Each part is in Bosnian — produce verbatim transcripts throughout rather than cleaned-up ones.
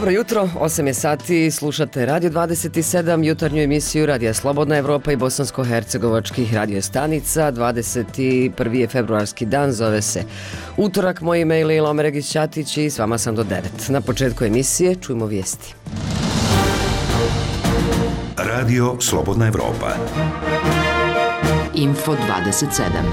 Dobro jutro, osam je sati, slušate Radio dvadeset sedam, jutarnju emisiju Radija Slobodna Evropa i bosansko-hercegovačkih radio stanica. dvadeset prvi je februarski dan, zove se utorak. Moj e-mail je Ilona Meregić-Ćatić i s vama sam do devet. Na početku emisije čujemo vijesti. Radio Slobodna Evropa. Info dvadeset sedam.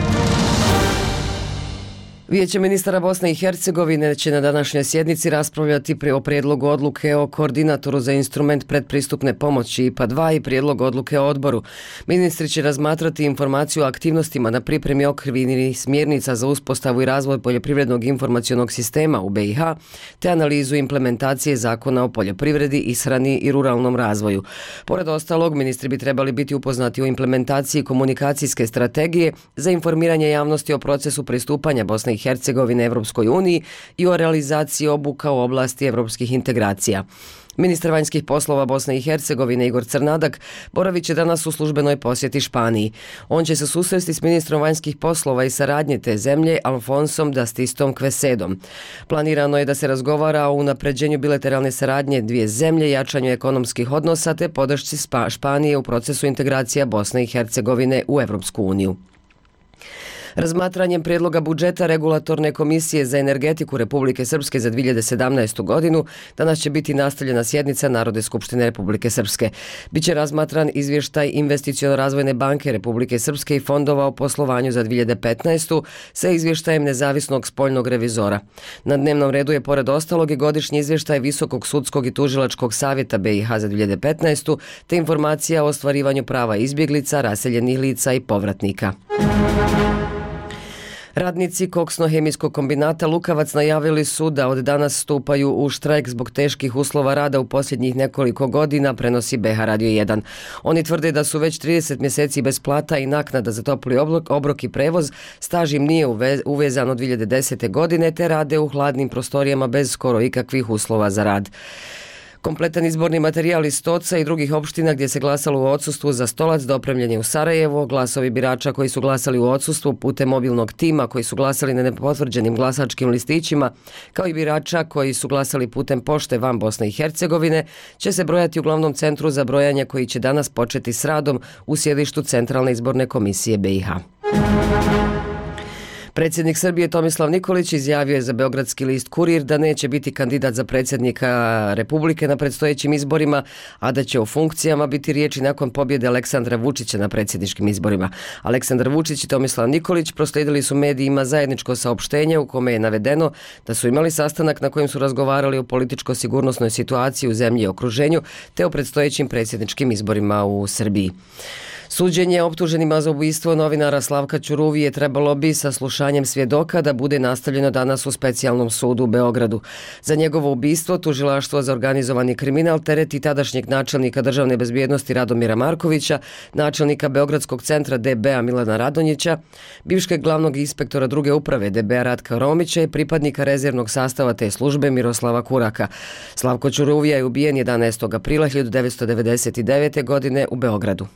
Vijeće ministara Bosne i Hercegovine će na današnjoj sjednici raspravljati o prijedlogu odluke o koordinatoru za instrument predpristupne pomoći I P A dva i prijedlog odluke o odboru. Ministri će razmatrati informaciju o aktivnostima na pripremi okvirnih smjernica za uspostavu i razvoj poljoprivrednog informacionog sistema u B i H, te analizu implementacije zakona o poljoprivredi, ishrani i ruralnom razvoju. Pored ostalog, ministri bi trebali biti upoznati o implementaciji komunikacijske strategije za informiranje javnosti o procesu pristupanja Bosne i Hercegovine Evropskoj uniji i o realizaciji obuka u oblasti evropskih integracija. Ministar vanjskih poslova Bosne i Hercegovine Igor Crnadak boravit će danas u službenoj posjeti Španiji. On će se susresti s ministrom vanjskih poslova i saradnje te zemlje Alfonsom Dastistom Kvesedom. Planirano je da se razgovara o unapređenju bilateralne saradnje dvije zemlje, jačanju ekonomskih odnosa te podršci Španije u procesu integracija Bosne i Hercegovine u Evropsku uniju. Razmatranjem prijedloga budžeta Regulatorne komisije za energetiku Republike Srpske za dvije hiljade sedamnaestu. godinu danas će biti nastavljena sjednica Narodne skupštine Republike Srpske. Biće razmatran izvještaj Investiciono-razvojne banke Republike Srpske i fondova o poslovanju za dvije hiljade petnaestu. sa izvještajem nezavisnog spoljnog revizora. Na dnevnom redu je pored ostalog i godišnji izvještaj Visokog sudskog i tužilačkog savjeta B i H za dvije hiljade petnaestu. te informacija o ostvarivanju prava izbjeglica, raseljenih lica i povratnika. Radnici koksno-hemijskog kombinata Lukavac najavili su da od danas stupaju u štrajk zbog teških uslova rada u posljednjih nekoliko godina, prenosi B H Radio jedan. Oni tvrde da su već trideset mjeseci bez plata i naknada za topli obrok, obrok i prevoz, staž im nije uvezan od dvije hiljade desete. godine te rade u hladnim prostorijama bez skoro ikakvih uslova za rad. Kompletan izborni materijal iz Stoca i drugih opština gdje se glasalo u odsustvu za Stolac dopremljen je u Sarajevo. Glasovi birača koji su glasali u odsustvu putem mobilnog tima, koji su glasali na nepotvrđenim glasačkim listićima, kao i birača koji su glasali putem pošte van Bosne i Hercegovine, će se brojati u glavnom centru za brojanje koji će danas početi s radom u sjedištu Centralne izborne komisije B i H. Predsjednik Srbije Tomislav Nikolić izjavio je za beogradski list Kurir da neće biti kandidat za predsjednika Republike na predstojećim izborima, a da će o funkcijama biti riječi nakon pobjede Aleksandra Vučića na predsjedničkim izborima. Aleksandar Vučić i Tomislav Nikolić proslijedili su medijima zajedničko saopštenje u kome je navedeno da su imali sastanak na kojem su razgovarali o političko-sigurnosnoj situaciji u zemlji i okruženju te o predstojećim predsjedničkim izborima u Srbiji. Suđenje optuženima za ubistvo novinara Slavka Ćuruvije trebalo bi sa slušanjem svjedoka da bude nastavljeno danas u specijalnom sudu u Beogradu. Za njegovo ubistvo tužilaštvo za organizovani kriminal tereti tadašnjeg načelnika državne bezbjednosti Radomira Markovića, načelnika Beogradskog centra D B A Milana Radonjića, bivšeg glavnog inspektora druge uprave D B A Ratka Romića i pripadnika rezervnog sastava te službe Miroslava Kuraka. Slavko Ćuruvija je ubijen jedanaestog aprila hiljadu devetsto devedeset devete. godine u Beogradu.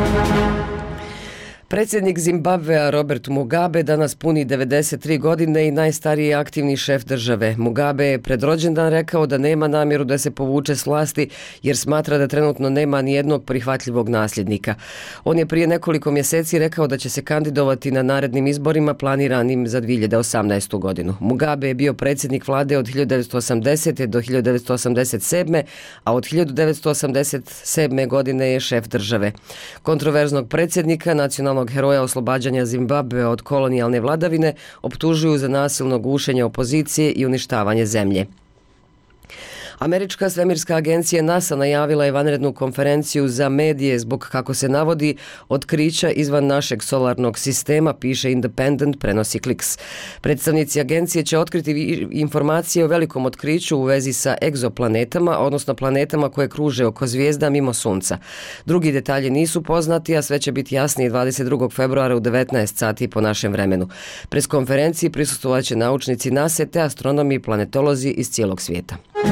Predsjednik Zimbabvea Robert Mugabe danas puni devedeset tri godine i najstariji aktivni šef države. Mugabe je pred rođendan rekao da nema namjeru da se povuče s vlasti jer smatra da trenutno nema ni jednog prihvatljivog nasljednika. On je prije nekoliko mjeseci rekao da će se kandidovati na narednim izborima planiranim za dvije hiljade osamnaestu. godinu. Mugabe je bio predsjednik vlade od hiljadu devetsto osamdesete. do hiljadu devetsto osamdeset sedme. a od hiljadu devetsto osamdeset sedme. godine je šef države. Kontroverznog predsjednika nacionalnog heroja oslobađanja Zimbabvea od kolonijalne vladavine optužuju za nasilno gušenje opozicije i uništavanje zemlje. Američka svemirska agencija NASA najavila je vanrednu konferenciju za medije zbog, kako se navodi, otkrića izvan našeg solarnog sistema, piše Independent, prenosi Kliks. Predstavnici agencije će otkriti informacije o velikom otkriću u vezi sa egzoplanetama, odnosno planetama koje kruže oko zvijezda mimo Sunca. Drugi detalji nisu poznati, a sve će biti jasnije dvadeset drugog februara u devetnaest sati po našem vremenu. Pres konferenciji prisustvovaće naučnici NASA te astronomi i planetolozi iz cijelog svijeta.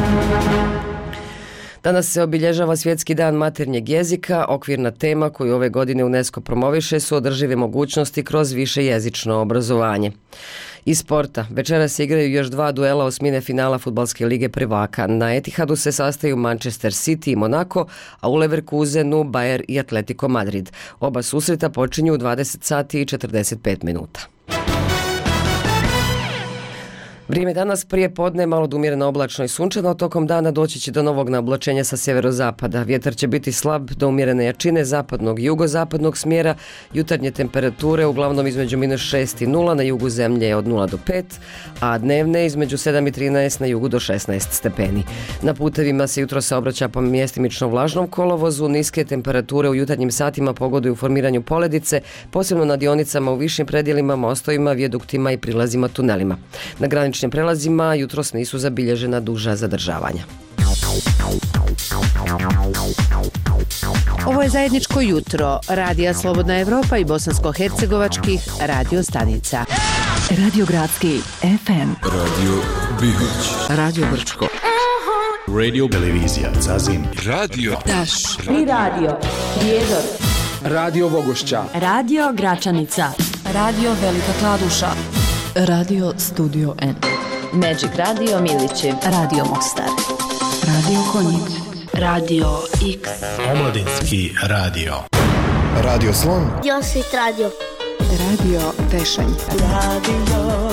Danas se obilježava Svjetski dan maternjeg jezika. Okvirna tema koju ove godine UNESCO promoviše su održive mogućnosti kroz višejezično obrazovanje. Iz sporta, večeras se igraju još dva duela osmine finala Fudbalske lige prvaka. Na Etihadu se sastaju Manchester City i Monaco, a u Leverkusenu Bayer i Atletico Madrid. Oba susreta počinju u dvadeset sati i četrdeset pet minuta. Vrijeme danas prije podne malo do umjereno oblačno i sunčano, tokom dana doći će do novog naoblačenja sa sjeverozapada. Vjetar će biti slab do umjerene jačine zapadnog i jugozapadnog smjera, jutarnje temperature uglavnom između minus šest i nula, na jugu zemlje od nula do pet, a dnevne između sedam i trinaest, na jugu do šesnaest stepeni. Na putevima se jutro saobraća po mjestimično vlažnom kolovozu, niske temperature u jutarnjim satima pogoduju u formiranju poledice, posebno na dionicama u višim predjelima, mostovima, vijaduktima i prilazima tunelima. Na graničnim prelazima jutros nisu zabilježena duža zadržavanja. Ovo je zajedničko jutro Radija Slobodna Evropa i bosansko-hercegovačkih radio stanica. Radio Gradski F M, Radio Bihać, Radio Brčko, Radio Televizija Zazin, Radio Daš, Tri radio, Prijedor, Radio Vogošća, Radio Gračanica, Radio Velika Kladuša, Radio Studio N, Magic Radio Milići, Radio Mostar, Radio Konjic, Radio X, Omladinski radio, Radio Slon, Josit Radio, Radio Tešanj, Radio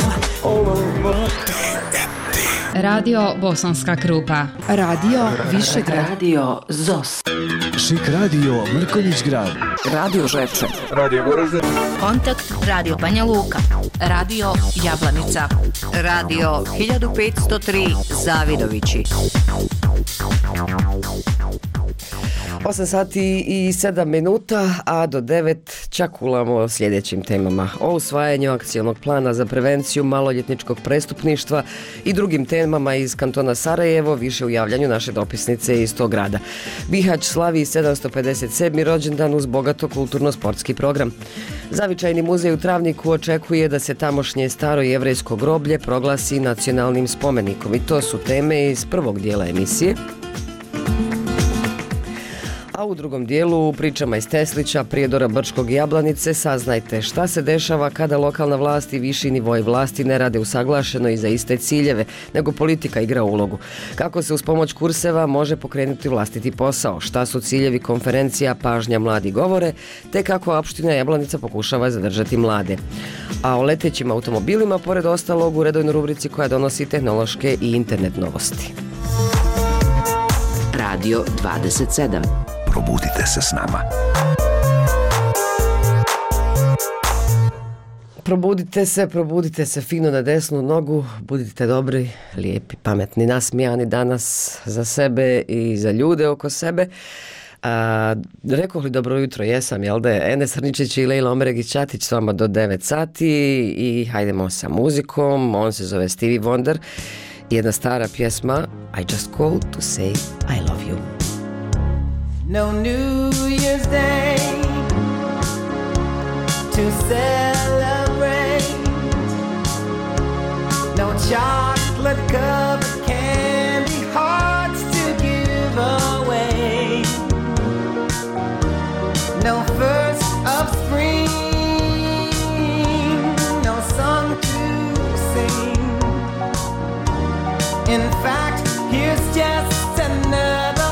Radio Bosanska Krupa, Radio Višegrad, Radio Zos, Šik radio Mrkonjić grad, Radio Žepče, Radio Goražde, Kontakt Radio Banja Luka, Radio Jablanica, Radio hiljadu petsto tri Zavidovići. osam sati i sedam minuta, a do devet čakulamo o sljedećim temama. O usvajanju akcionog plana za prevenciju maloljetničkog prestupništva i drugim temama iz kantona Sarajevo, više u javljanju naše dopisnice iz tog grada. Bihać slavi sedamsto pedeset sedmi rođendan uz bogato kulturno-sportski program. Zavičajni muzej u Travniku očekuje da se tamošnje staro jevrejsko groblje proglasi nacionalnim spomenikom i to su teme iz prvog dijela emisije. A u drugom dijelu, u pričama iz Teslića, Prijedora, Brčkog i Jablanice, saznajte šta se dešava kada lokalna vlast i viši nivoi vlasti ne rade usaglašeno i za iste ciljeve, nego politika igra ulogu. Kako se uz pomoć kurseva može pokrenuti vlastiti posao, šta su ciljevi konferencija Pažnja mladi govore, te kako opština Jablanica pokušava zadržati mlade. A o letećim automobilima, pored ostalog, u redovnoj rubrici koja donosi tehnološke i internet novosti. Radio dvadeset sedam. Probudite se s nama. Probudite se, probudite se fino na desnu nogu, budite dobri, lijepi, pametni, nasmijani danas za sebe i za ljude oko sebe. A, rekao li dobro jutro, jesam, jel da je Enes Hrničić i Lejla Omeregić-Ćatić s vama do devet sati i hajdemo sa muzikom, on se zove Stevie Wonder, jedna stara pjesma I just called to say I love you. No New Year's Day to celebrate, no chocolate covered candy hearts to give away, no first of spring, no song to sing. In fact, here's just another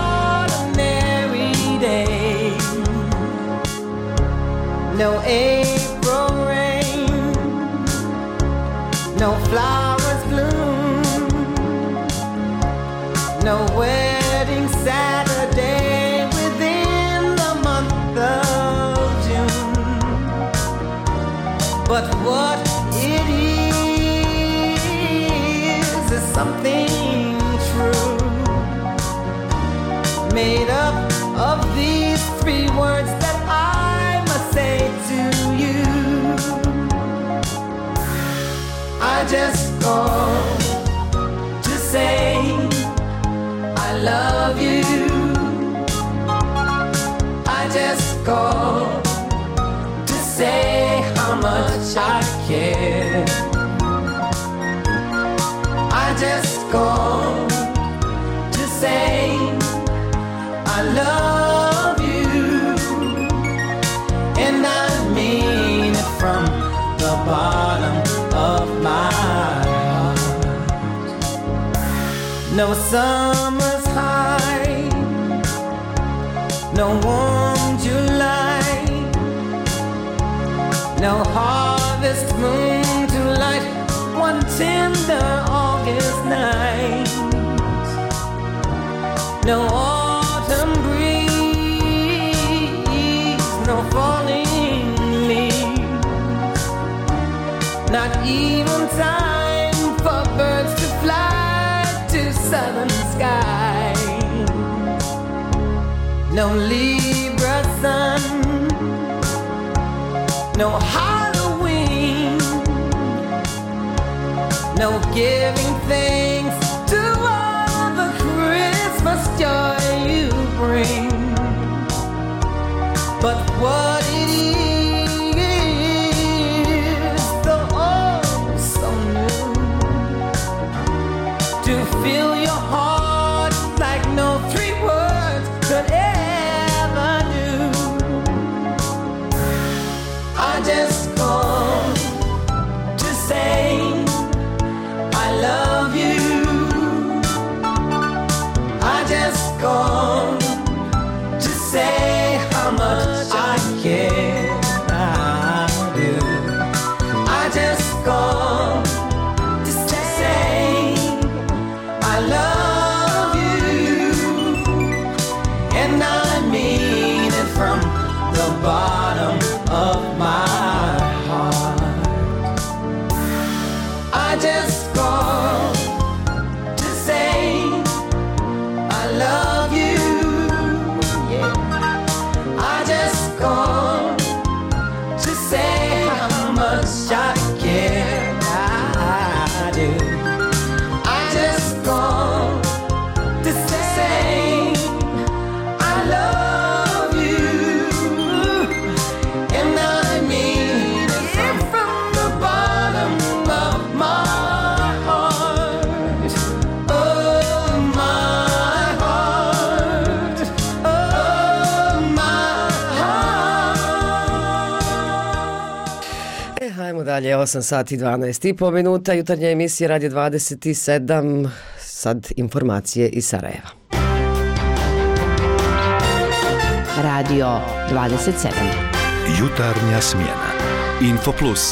no April rain, no flowers bloom, no wedding Saturday within the month of June. But what it is is something true, made up of these three words that I must say to you. I just called to say I love you. I just called to say how much I care. I just called to say I love you, and I mean it from the bottom of summer's high, no warm July, no harvest moon to light one tender August night, no autumn breeze, no falling leaves, not even time for birds to fly to southern skies, no Libra sun, no Halloween, no giving thanks to all the Christmas joy you bring. But what it is, the oh so new, to fill your heart like no three words could ever do. I just called to say I love you. I just called to say how much I care. I do. I just called to say I love you, and I mean it from the bottom of my heart. I just called to say I love you, yeah. I just called to say how much I care. I do. I just called to say I love you, and I mean it from the bottom of my heart. Oh, my heart. Oh, my heart. E, hajmo dalje, osam sati i dvanaest i po minuta, jutarnja emisija Radio dvadeset sedam, sad informacije iz Sarajeva. Radio dvadeset sedam. Jutarnja smjena. Info Plus.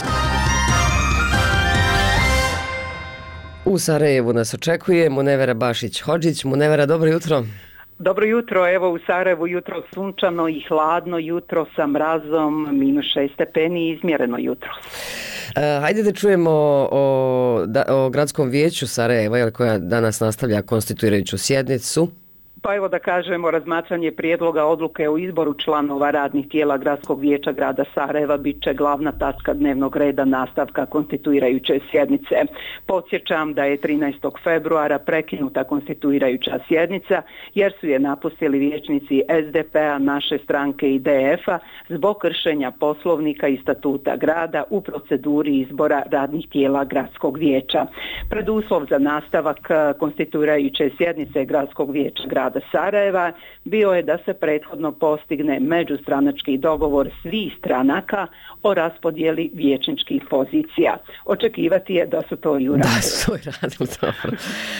U Sarajevu nas očekuje Munevera Bašić-Hodžić. Munevera, dobro jutro. Dobro jutro, evo u Sarajevu jutro sunčano i hladno, jutro sa mrazom, minus šest stepeni, izmjereno jutro. E, hajde da čujemo o, da, o gradskom vijeću Sarajeva, jel, koja danas nastavlja konstituirajuću sjednicu. Pa evo da kažemo, razmatranje prijedloga odluke o izboru članova radnih tijela Gradskog vijeća grada Sarajeva bit će glavna tačka dnevnog reda nastavka konstituirajuće sjednice. Podsjećam da je trinaestog februara prekinuta konstituirajuća sjednica jer su je napustili vijećnici S D P-a, naše stranke i D F-a zbog kršenja poslovnika i statuta grada u proceduri izbora radnih tijela Gradskog vijeća. Preduslov za nastavak konstituirajuće sjednice Gradskog vijeća grada Sarajeva bio je da se prethodno postigne međustranački dogovor svih stranaka o raspodjeli vijećničkih pozicija. Očekivati je da su to i uradili. Da su to i radili, dobro.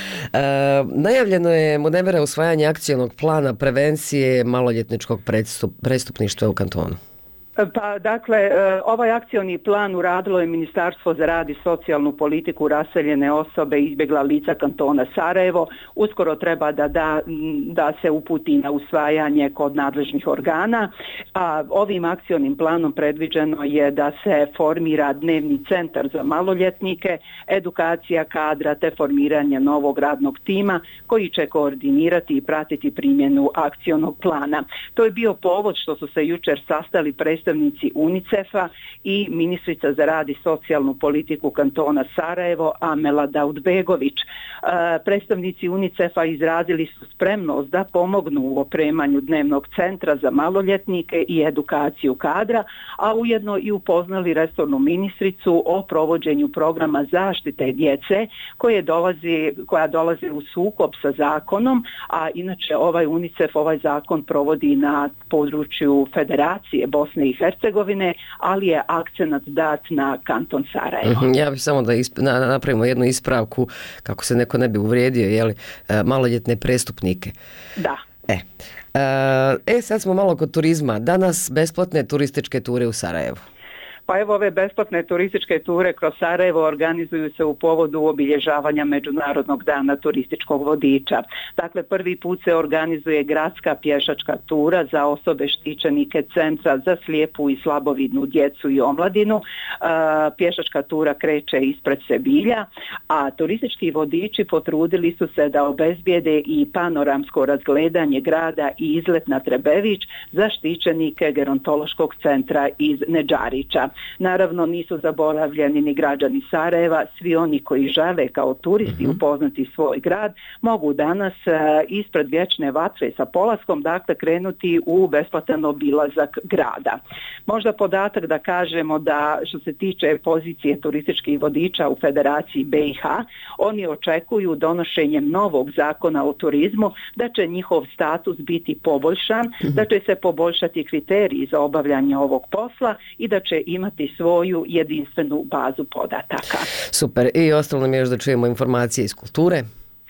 E, najavljeno je, Munevera, usvajanje akcijnog plana prevencije maloljetničkog prestup, prestupništva u kantonu. Pa dakle, ovaj akcioni plan uradilo je Ministarstvo za rad i socijalnu politiku, raseljene osobe, izbjegla lica kantona Sarajevo. Uskoro treba da, da, da se uputi na usvajanje kod nadležnih organa. A ovim akcionim planom predviđeno je da se formira dnevni centar za maloljetnike, edukacija kadra te formiranje novog radnog tima koji će koordinirati i pratiti primjenu akcionog plana. To je bio povod što su se jučer sastali predstavnici UNICEF-a i ministrica za rad i socijalnu politiku kantona Sarajevo Amela Daudbegović. E, predstavnici UNICEF-a izrazili su spremnost da pomognu u opremanju dnevnog centra za maloljetnike i edukaciju kadra, a ujedno i upoznali resornu ministricu o provođenju programa zaštite djece koje dolazi, koja dolazi u sukob sa zakonom, a inače ovaj UNICEF ovaj zakon provodi na području Federacije Bosne i i Hercegovine, ali je akcenat dat na kanton Sarajevo. Ja bih samo da isp- na, napravimo jednu ispravku, kako se neko ne bi uvrijedio, jeli, maloljetne prestupnike. Da. E. e, sad smo malo kod turizma. Danas besplatne turističke ture u Sarajevu. Pa evo, ove besplatne turističke ture kroz Sarajevo organizuju se u povodu obilježavanja Međunarodnog dana turističkog vodiča. Dakle, prvi put se organizuje gradska pješačka tura za osobe štićenike Centra za slijepu i slabovidnu djecu i omladinu. Pješačka tura kreće ispred Sebilja, a turistički vodiči potrudili su se da obezbijede i panoramsko razgledanje grada i izlet na Trebević za štićenike Gerontološkog centra iz Nedžarića. Naravno, nisu zaboravljeni ni građani Sarajeva. Svi oni koji žele kao turisti upoznati svoj grad mogu danas ispred Vječne vatre sa polaskom, dakle, krenuti u besplatan obilazak grada. Možda podatak da kažemo da što se tiče pozicije turističkih vodiča u Federaciji B i H, oni očekuju donošenjem novog zakona o turizmu da će njihov status biti poboljšan, da će se poboljšati kriteriji za obavljanje ovog posla i da će imati svoju jedinstvenu bazu podataka. Super. I ostalo nam je još da čujemo informacije iz kulture.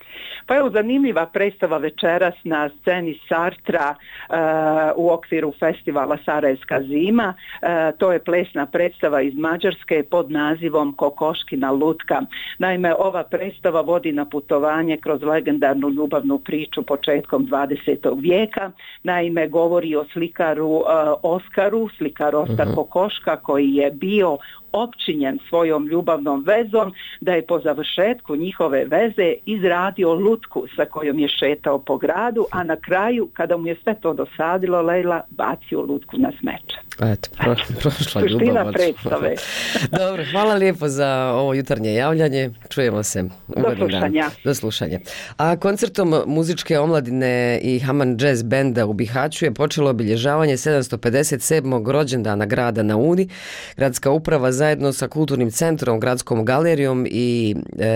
Pa evo, zanimljiva predstava večeras na sceni Sartra uh, u okviru festivala Sarajevska zima. Uh, to je plesna predstava iz Mađarske pod nazivom Kokoškina lutka. Naime, ova predstava vodi na putovanje kroz legendarnu ljubavnu priču početkom dvadesetog vijeka. Naime, govori o slikaru uh, Oskaru, slikar Oskar uh-huh. Kokoška, koji je bio opčinjen svojom ljubavnom vezom, da je po završetku njihove veze izradio lutku sa kojom je šetao po gradu, a na kraju, kada mu je sve to dosadilo, Lejla bacio lutku na smeće. Eto, pro, prošla ljubav. predstave. Dobro, hvala lijepo za ovo jutarnje javljanje. Čujemo se. Do slušanja. Dan. Do slušanja. A koncertom muzičke omladine i Haman Jazz Benda u Bihaću je počelo obilježavanje sedamsto pedeset sedmog rođendana grada na Uni. Gradska uprava zajedno sa kulturnim centrom, gradskom galerijom i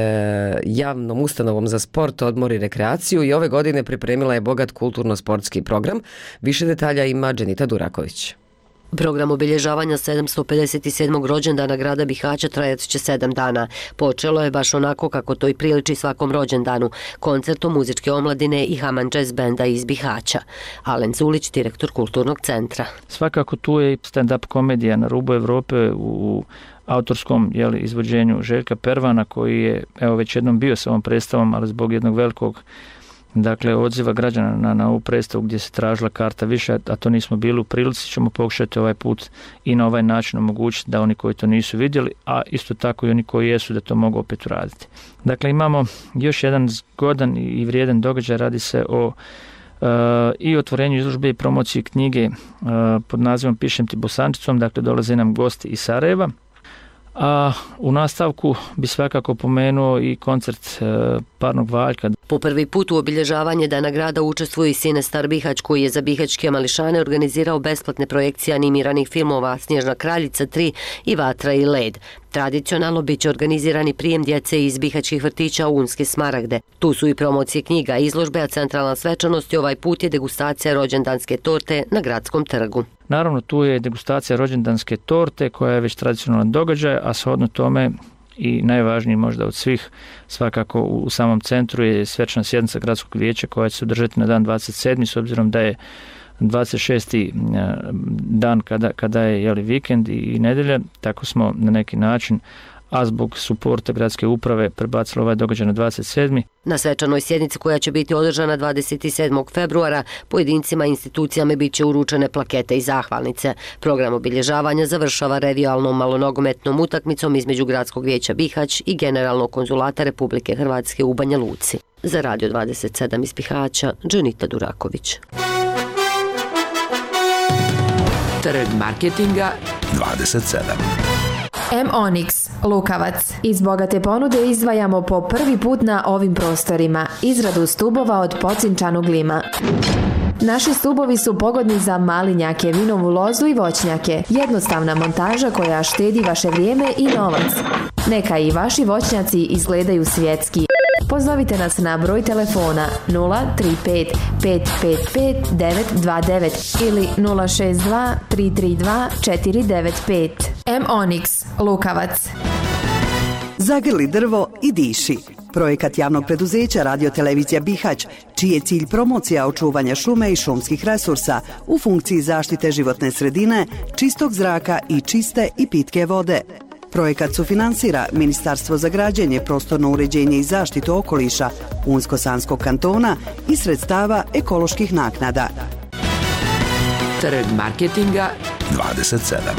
e, javnom ustanovom za sport, odmor i rekreaciju i ove godine pripremila je bogat kulturno-sportski program. Više detalja ima Dženita Duraković. Program obilježavanja sedamsto pedeset sedmog rođendana grada Bihaća trajat će sedam dana. Počelo je baš onako kako to i priliči svakom rođendanu, koncertom muzičke omladine i Haman Jazz Benda iz Bihaća. Alen Zulić, direktor kulturnog centra. Svakako tu je stand-up komedija na rubu Evrope u autorskom jeli, izvođenju Željka Pervana, koji je evo već jednom bio sa ovom predstavom, ali zbog jednog velikog dakle odziva građana na, na ovu predstavu gdje se tražila karta više, a to nismo bili u prilici, ćemo pokušati ovaj put i na ovaj način omogućiti da oni koji to nisu vidjeli, a isto tako i oni koji jesu, da to mogu opet uraditi. Dakle, imamo još jedan zgodan i vrijedan događaj, radi se o uh, i otvorenju izložbe i promociji knjige uh, pod nazivom Pišem ti bosančicom, dakle dolaze nam gosti iz Sarajeva. A u nastavku bi svakako pomenuo i koncert e, Parnog Valjka. Po prvi put u obilježavanje Dana grada učestvuje i Sinestar Bihać, koji je za bihaćke mališane organizirao besplatne projekcije animiranih filmova Snježna kraljica tri i Vatra i led. Tradicionalno bit će organizirani prijem djece iz bihaćkih vrtića u Unske smaragde. Tu su i promocije knjiga, izložbe, a centralna svečanost i ovaj put je degustacija rođendanske torte na gradskom trgu. Naravno, tu je degustacija rođendanske torte koja je već tradicionalan događaj, a shodno tome i najvažniji možda od svih, svakako u samom centru je svečana sjednica gradskog vijeća koja će se održati na dan dvadeset sedmi s obzirom da je dvadeset šesti dan kada, kada je jeli, vikend i nedjelja, tako smo na neki način, a zbog suporta gradske uprave prebacili ovaj događaj na dvadeset sedmi Na svečanoj sjednici koja će biti održana dvadeset sedmog februara pojedincima i institucijama bit će uručene plakete i zahvalnice. Program obilježavanja završava revijalnom malonogometnom utakmicom između Gradskog vijeća Bihać i Generalnog konzulata Republike Hrvatske u Banja Luci. Za Radio dvadeset sedam iz Bihaća, Dženita Duraković. Trg marketinga dvadeset sedam. M-Onyx, Lukavac. Iz bogate ponude izdvajamo po prvi put na ovim prostorima izradu stubova od pocinčanog lima. Naši stubovi su pogodni za malinjake, vinovu lozu i voćnjake. Jednostavna montaža koja štedi vaše vrijeme i novac. Neka i vaši voćnjaci izgledaju svjetski. pozovite nas na broj telefona nula tri pet pet pet pet devet dva devet ili nula šest dva tri tri dva četiri devet pet. M Onyx, Lukavac. Zagrli drvo i diši. Projekat javnog preduzeća Radio-televizija Bihać, čiji je cilj promocija očuvanja šume i šumskih resursa u funkciji zaštite životne sredine, čistog zraka i čiste i pitke vode. Projekat sufinansira Ministarstvo za građenje, prostorno uređenje i zaštitu okoliša Unsko-Sanskog kantona i sredstava ekoloških naknada. Trg marketinga dvadeset sedam.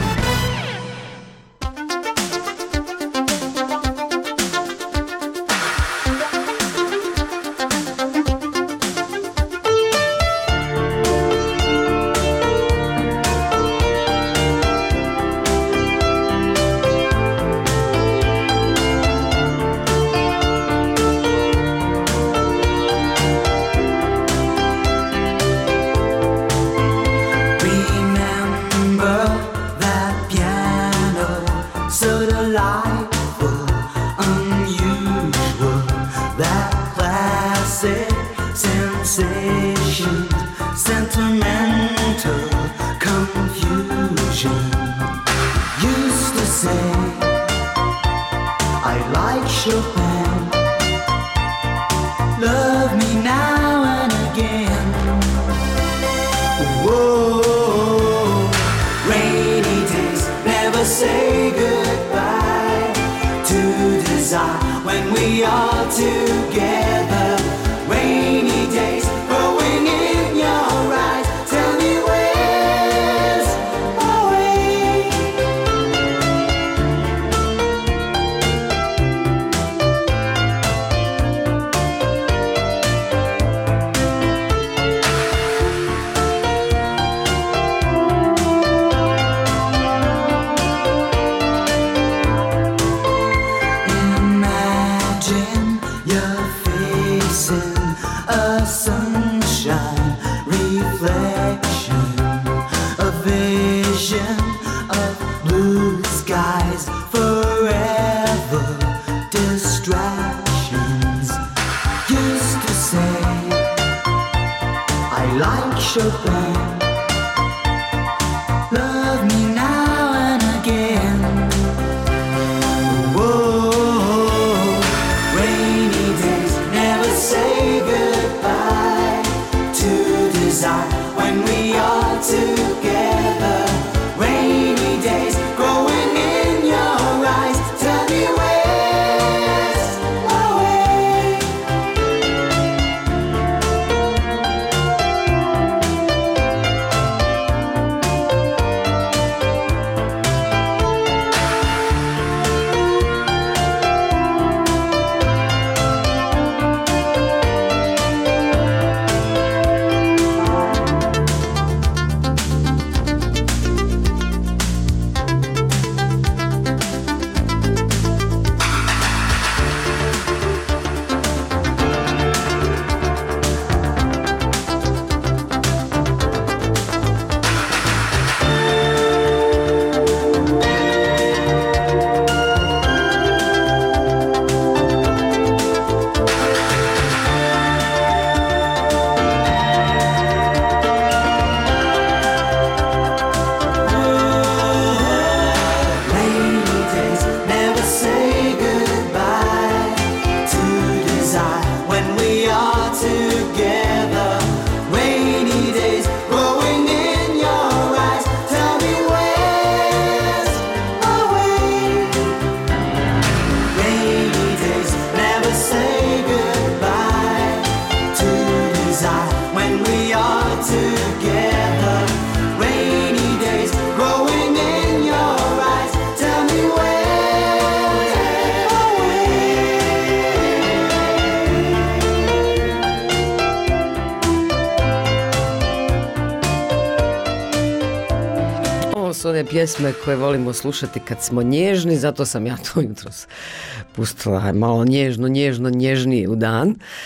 su one pjesme koje volimo slušati kad smo nježni, zato sam ja to jutros pustila malo nježno, nježno, nježnije u dan.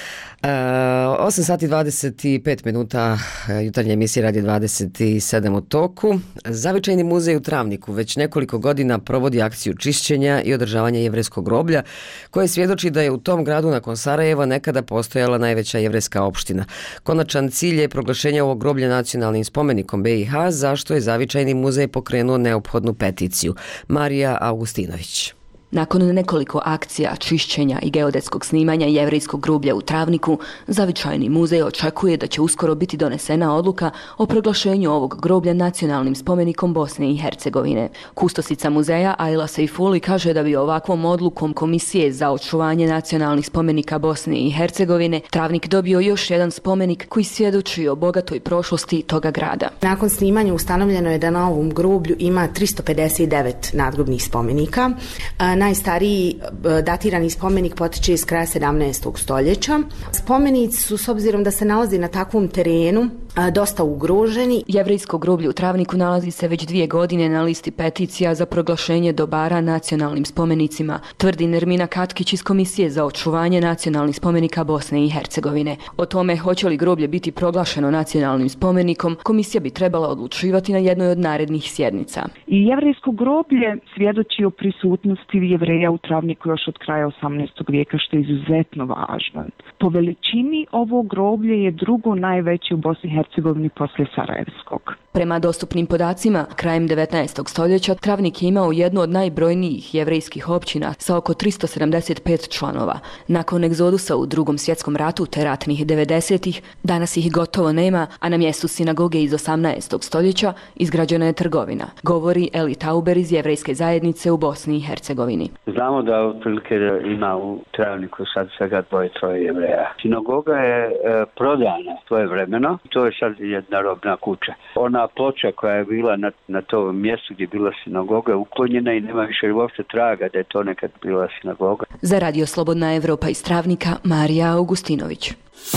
osam sati dvadeset pet minuta, jutarnje emisije Radio dvadeset sedam u toku. Zavičajni muzej u Travniku već nekoliko godina provodi akciju čišćenja i održavanja jevrejskog groblja, koje svjedoči da je u tom gradu nakon Sarajeva nekada postojala najveća jevrejska opština. Konačan cilj je proglašenje ovog groblja nacionalnim spomenikom B i H, zašto je Zavičajni muzej pokrenuo neophodnu peticiju. Marija Augustinović. Nakon nekoliko akcija, čišćenja i geodetskog snimanja jevrejskog groblja u Travniku, Zavičajni muzej očekuje da će uskoro biti donesena odluka o proglašenju ovog groblja nacionalnim spomenikom Bosne i Hercegovine. Kustosica muzeja Ajla Sejfuli kaže da bi ovakvom odlukom Komisije za očuvanje nacionalnih spomenika Bosne i Hercegovine Travnik dobio još jedan spomenik koji svjedoči o bogatoj prošlosti toga grada. Nakon snimanja ustanovljeno je da na ovom groblju ima tristo pedeset devet nadgrobnih spomenika. Najstariji datirani spomenik potiče iz kraja sedamnaestog stoljeća. Spomenici su, s obzirom da se nalazi na takvom terenu, dosta ugroženi. Jevrejsko groblje u Travniku nalazi se već dvije godine na listi peticija za proglašenje dobara nacionalnim spomenicima, tvrdi Nermina Katkić iz Komisije za očuvanje nacionalnih spomenika Bosne i Hercegovine. O tome hoće li groblje biti proglašeno nacionalnim spomenikom, komisija bi trebala odlučivati na jednoj od narednih sjednica. I jevrejsko groblje svjedoči o prisutnosti Jevreja u Travniku još od kraja osamnaestog vijeka, što je izuzetno važno. Po veličini ovo groblje je drugo najveće u Bosni i Hercegovini poslije Sarajevskog. Prema dostupnim podacima, krajem devetnaestog stoljeća Travnik je imao jednu od najbrojnijih jevrejskih općina sa oko tristo sedamdeset pet članova. Nakon egzodusa u Drugom svjetskom ratu te ratnih devedesetih, danas ih gotovo nema, a na mjestu sinagoge iz osamnaestog stoljeća izgrađena je trgovina, govori Eli Tauber iz jevrejske zajednice u Bosni i Hercegovini. Znamo da otprilike ima u Travniku sad svega dvoje, troje Jevreja. Sinagoga je e, prodana svoje vremeno, to je sad jedna robna kuća. Ona ploča koja je bila na, na tom mjestu gdje je bila sinagoga je uklonjena i nema više uopšte traga da je to nekad bila sinagoga. Za Radio Slobodna Evropa iz Travnika, Marija Augustinović.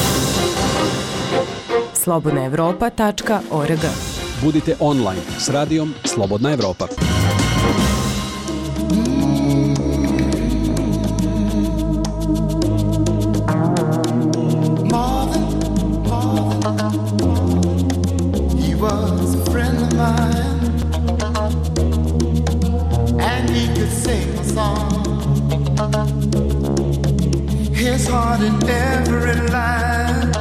slobodna evropa tačka org. Budite online s radijom Slobodna Evropa. Was a friend of mine, and he could sing a song. His heart in every line.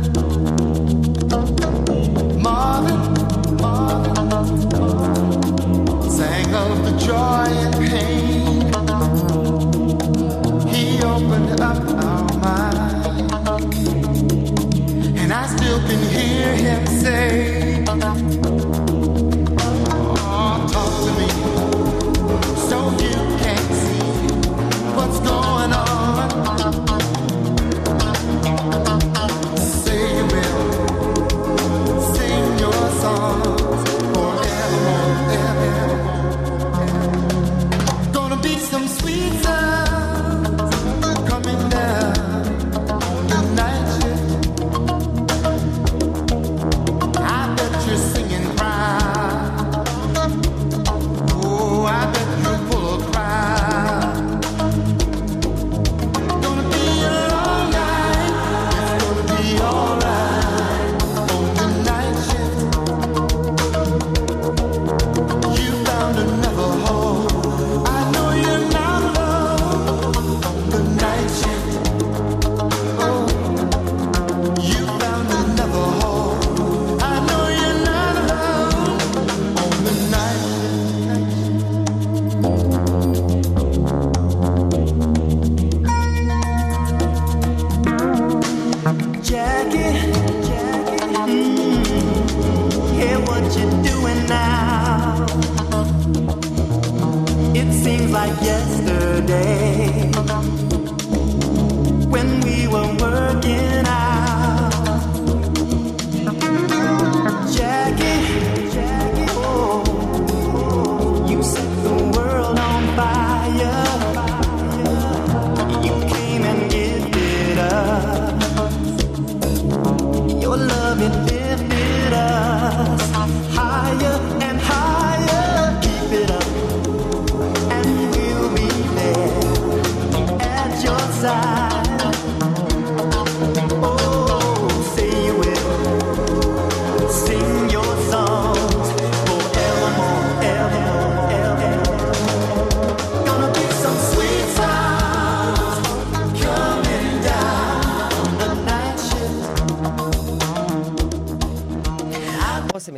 Marvin, Marvin, sang of the joy and pain. He opened up our mind, and I still can hear him say, oh, talk to me, so you can't see what's going on. Say you will sing your songs forevermore, evermore. Gonna be some sweet sounds coming down on the night shift. You're singing proud. Oh, I bet you're full of pride. Gonna be a long night. It's gonna be alright on the night shift. You found another home. I know you're not alone on the night shift. Oh, you found another home. I know you're Jackie, Jackie, mm, yeah, what you doing now? It seems like yesterday when we were working out. Jackie, Jackie, oh, you set the world on fire. You came and gifted us. Your love, it lifted us higher and higher. Keep it up and we'll be there.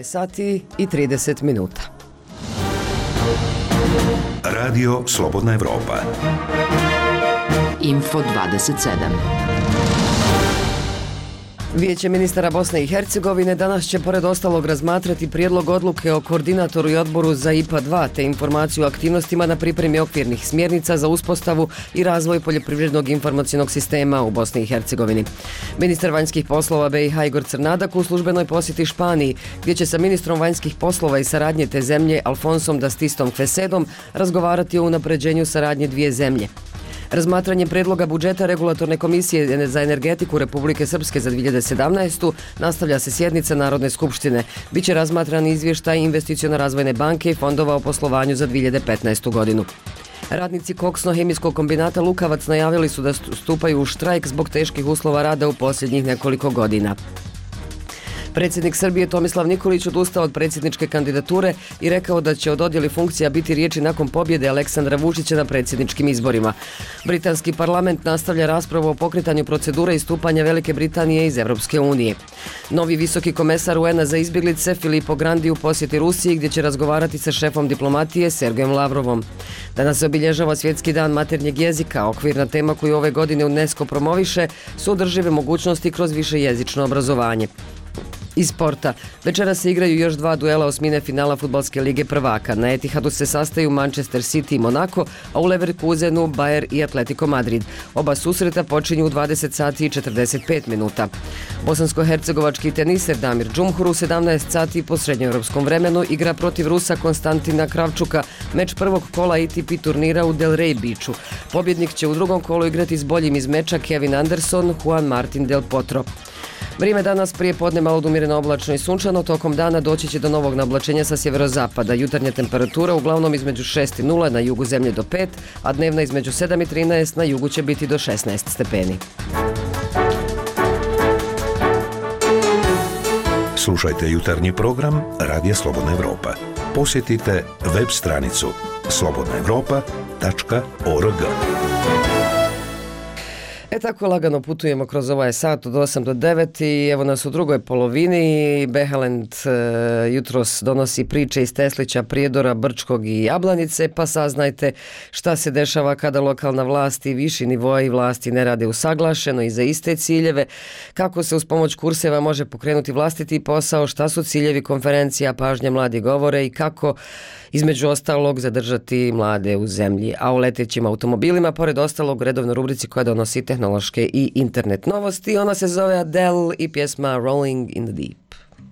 sati i trideset minuta. Radio Slobodna Evropa. Info dvadeset sedam. Vijeće ministara Bosne i Hercegovine danas će pored ostalog razmatrati prijedlog odluke o koordinatoru i odboru za I P A dva te informaciju o aktivnostima na pripremi okvirnih smjernica za uspostavu i razvoj poljoprivrednog informacionog sistema u Bosni i Hercegovini. Ministar vanjskih poslova B i H Igor Crnadak u službenoj posjeti Španiji, gdje će sa ministrom vanjskih poslova i saradnje te zemlje Alfonsom Dastistom Kvesedom razgovarati o unapređenju saradnje dvije zemlje. Razmatranje predloga budžeta Regulatorne komisije za energetiku Republike Srpske za dvije hiljade sedamnaestu. nastavlja se sjednica Narodne skupštine. Biće razmatran izvještaj Investiciono-razvojne banke i fondova o poslovanju za dvije hiljade petnaestu. godinu. Radnici koksno-hemijskog kombinata Lukavac najavili su da stupaju u štrajk zbog teških uslova rada u posljednjih nekoliko godina. Predsjednik Srbije Tomislav Nikolić odustao od predsjedničke kandidature i rekao da će o dodjeli funkcija biti riječi nakon pobjede Aleksandra Vučića na predsjedničkim izborima. Britanski parlament nastavlja raspravu o pokretanju procedure istupanja Velike Britanije iz Europske unije. Novi visoki komesar U N A za izbjeglice Filippo Grandi u posjeti Rusiji, gdje će razgovarati sa šefom diplomatije Sergejom Lavrovom. Danas se obilježava Svjetski dan maternjeg jezika. Okvirna tema koju ove godine UNESCO promoviše su održive mogućnosti kroz višejezično obrazovanje. Iz sporta. Večera se igraju još dva duela osmine finala Fudbalske lige prvaka. Na Etihadu se sastaju Manchester City i Monaco, a u Leverkusenu Bayer i Atletico Madrid. Oba susreta počinju u dvadeset sati i četrdeset pet minuta. Bosansko-hercegovački teniser Damir Džumhur u sedamnaest sati po srednjoevropskom vremenu igra protiv Rusa Konstantina Kravčuka, meč prvog kola A T P turnira u Delray Beachu. Pobjednik će u drugom kolu igrati s boljim iz meča Kevin Anderson, Juan Martin Del Potro. Vrijeme danas prije podne malo odumjereno oblačno i sunčano, tokom dana doći će do novog nablačenja sa sjeverozapada. Jutarnja temperatura uglavnom između šest i nula, na jugu zemlje do pet, a dnevna između sedam i trinaest, na jugu će biti do šesnaest stepeni. Slušajte jutarnji program Radija Slobodna Evropa. Posjetite web stranicu slobodna evropa tačka org. E tako lagano putujemo kroz ovaj sat od osam do devet i evo nas u drugoj polovini. Behalend e, jutros donosi priče iz Teslića, Prijedora, Brčkog i Jablanice, pa saznajte šta se dešava kada lokalna vlast i viši nivoji vlasti ne rade usaglašeno i za iste ciljeve, kako se uz pomoć kurseva može pokrenuti vlastiti posao, šta su ciljevi konferencija Pažnja mladi govore i kako između ostalog zadržati mlade u zemlji. A u letećim automobilima, pored ostalog, redovno rubrici koja donosi tehnološke i internet novosti. Ona se zove Adele i pjesma Rolling in the Deep.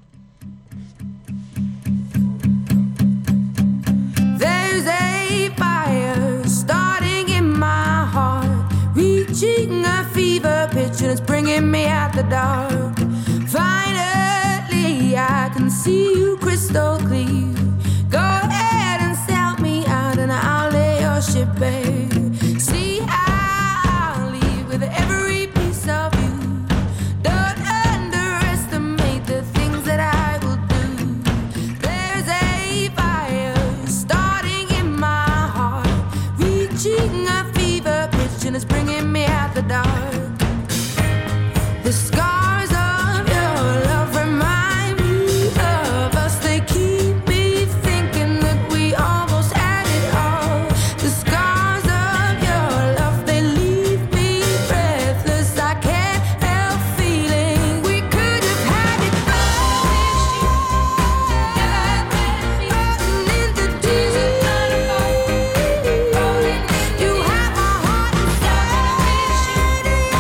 There's a fire starting in my heart, reaching a fever pitch and it's bringing me out the dark. Finally I can see you crystal clear. Go ahead and sell me out and I'll lay your ship bare. See, I'll leave with every piece of you. Don't underestimate the things that I will do. There's a fire starting in my heart, reaching a fever pitch and it's bringing me out the dark. The scars of your love remind me of us. They keep me thinking that we almost had it all. The scars of your love, they leave me breathless. I can't help feeling we could have had it all. Rolling in the deep. You have my heart and soul.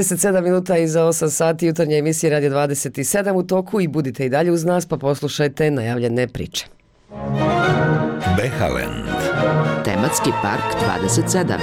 trideset sedam minuta iza osam sati, jutarnja emisija Radio dvadeset sedam u toku i budite i dalje uz nas pa poslušajte najavljene priče. Behaland. Tematski park dvadeset sedam.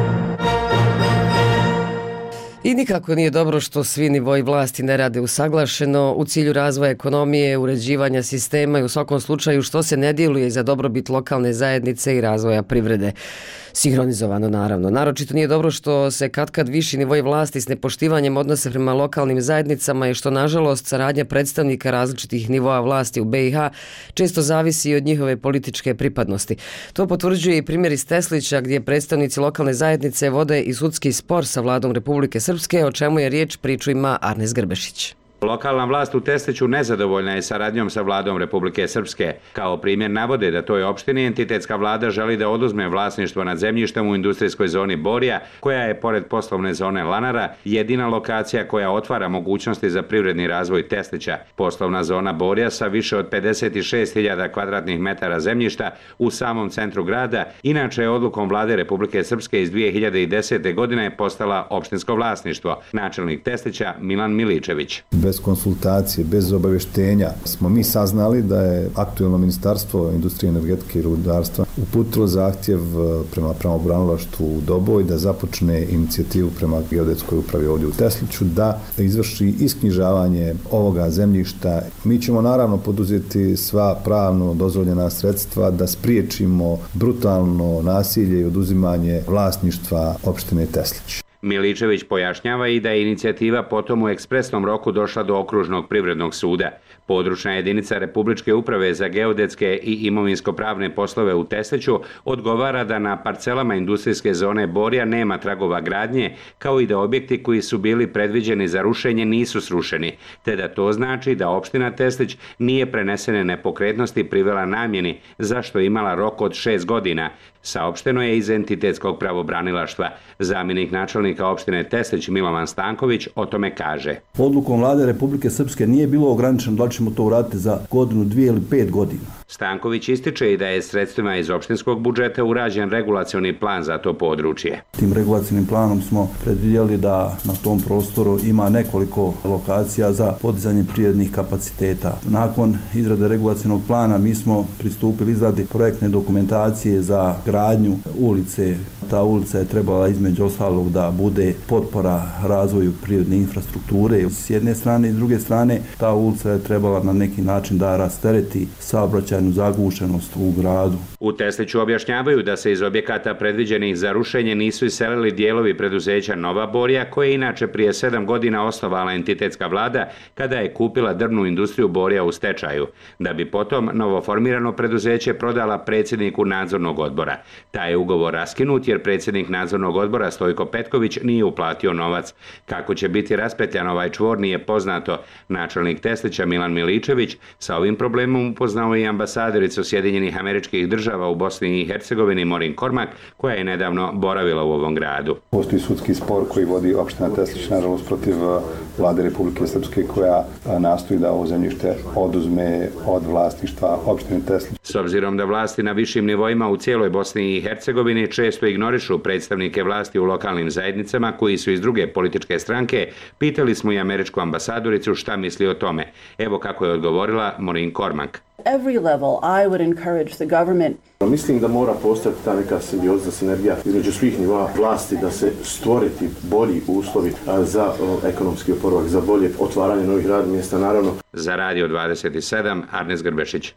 I nikako nije dobro što svi nivoji vlasti ne rade usaglašeno u cilju razvoja ekonomije, uređivanja sistema i u svakom slučaju što se ne djeluje za dobrobit lokalne zajednice i razvoja privrede. Sinhronizovano naravno. Naročito nije dobro što se katkad viši nivoji vlasti s nepoštivanjem odnose prema lokalnim zajednicama i što nažalost saradnja predstavnika različitih nivoa vlasti u B i H često zavisi i od njihove političke pripadnosti. To potvrđuje i primjer iz Teslića gdje predstavnici lokalne zajednice vode i sudski spor sa vladom Republike Srpske, o čemu je riječ, priču ima Arnes Grbešić. Lokalna vlast u Tesliću nezadovoljna je saradnjom sa vladom Republike Srpske. Kao primjer navode da toj opštini entitetska vlada želi da oduzme vlasništvo nad zemljištem u industrijskoj zoni Borja, koja je pored poslovne zone Lanara jedina lokacija koja otvara mogućnosti za privredni razvoj Teslića. Poslovna zona Borja sa više od pedeset šest hiljada kvadratnih metara zemljišta u samom centru grada, inače je odlukom vlade Republike Srpske iz dvije hiljade desete. godine postala opštinsko vlasništvo. Načelnik Teslića Milan Miličević. Bez konsultacije, bez obavještenja smo mi saznali da je aktuelno Ministarstvo industrije, energetike i rudarstva uputilo zahtjev prema pravobranilaštvu u Doboj da započne inicijativu prema geodetskoj upravi ovdje u Tesliću da izvrši isknjižavanje ovoga zemljišta. Mi ćemo naravno poduzeti sva pravno dozvoljena sredstva da spriječimo brutalno nasilje i oduzimanje vlasništva opštine Teslić. Miličević pojašnjava i da je inicijativa potom u ekspresnom roku došla do Okružnog privrednog suda. Područna jedinica Republičke uprave za geodetske i imovinsko-pravne poslove u Tesliću odgovara da na parcelama industrijske zone Borja nema tragova gradnje, kao i da objekti koji su bili predviđeni za rušenje nisu srušeni, te da to znači da opština Teslić nije prenesene nepokretnosti privela namjeni, za što je imala rok od šest godina. Saopšteno je iz entitetskog pravobranilaštva. Zamjenik načelnika opštine Teslić Milovan Stanković o tome kaže. Odlukom vlade Republike Srpske nije bilo ograničeno da li ćemo to uraditi za godinu, dvije ili pet godina. Stanković ističe i da je sredstvima iz opštinskog budžeta urađen regulacioni plan za to područje. Tim regulacionim planom smo predvidjeli da na tom prostoru ima nekoliko lokacija za podizanje privrednih kapaciteta. Nakon izrade regulacionog plana mi smo pristupili izradi projektne dokumentacije za gradnju ulice. Ta ulica je trebala između ostalog da bude potpora razvoju privredne infrastrukture s jedne strane i s druge strane ta ulica je trebala na neki način da rastereti saobraćajnu zagušenost u gradu. U Tesliću objašnjavaju da se iz objekata predviđenih za rušenje nisu iselili dijelovi preduzeća Nova Borja, koje je inače prije sedam godina osnovala entitetska vlada kada je kupila drvnu industriju Borja u stečaju, da bi potom novoformirano preduzeće prodala predsjedniku nadzornog odbora. Taj je ugovor raskinut jer predsjednik nadzornog odbora Stojko Petković nije uplatio novac. Kako će biti raspetljan ovaj čvor nije poznato. Načelnik Teslića Milan Miličević sa ovim problemom upoznao i ambasadoricu Sjedinjenih Američkih Država u Bosni i Hercegovini Morin Kormak, koja je nedavno boravila u ovom gradu. Postoji sudski spor koji vodi opština Teslić, nažalost protiv vlade Republike Srpske, koja nastoji da ovo zemljište oduzme od vlasništva opštine Teslić. S obzirom da vlasti na višim nivoima u cijeloj Bosni i Hercegovini često ignorišu predstavnike vlasti u lokalnim zajednicama koji su iz druge političke stranke, pitali smo i američku ambasadoricu šta misli o tome. Evo kako je odgovorila Morin Kormak. Every level I would encourage the government. Mislim da mora postojati ta neka simbiozna sinergija između svih nivoa vlasti da se stvoriti bolji uslovi za ekonomski oporavak, za bolje otvaranje novih radnih mjesta, naravno. Za Radio dvadeset sedam, Arnes Grbešić.